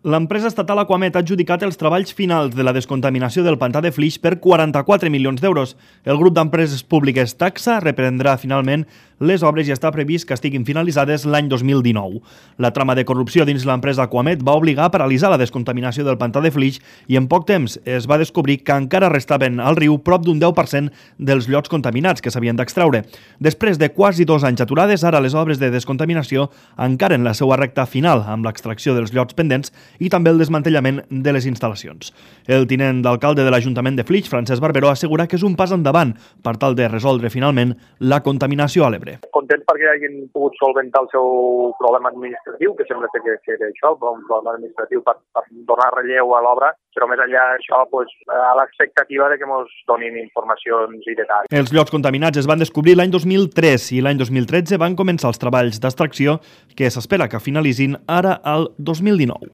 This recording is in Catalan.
L'empresa estatal Aquamet ha adjudicat els treballs finals de la descontaminació del pantà de Flix per 44 milions d'euros. El grup d'empreses públiques Taxa reprendrà finalment les obres i està previst que estiguin finalitzades l'any 2019. La trama de corrupció dins l'empresa Aquamet va obligar a paralitzar la descontaminació del pantà de Flix i en poc temps es va descobrir que encara restaven al riu prop d'un 10% dels llots contaminats que s'havien d'extreure. Després de quasi 2 anys aturades, ara les obres de descontaminació encara en la seva recta final amb l'extracció dels llots pendents i també el desmantellament de les instal·lacions. El tinent d'alcalde de l'Ajuntament de Flix, Francesc Barberó, assegura que és un pas endavant per tal de resoldre finalment la contaminació a l'Ebre. Contents perquè hagin pogut solventar el seu problema administratiu, que sembla que era això, un problema administratiu per donar relleu a l'obra, però més enllà d'això, a l'expectativa de que ens donin informacions i detalls. Els llots contaminats es van descobrir l'any 2003 i l'any 2013 van començar els treballs d'extracció que s'espera que finalitzin ara al 2019.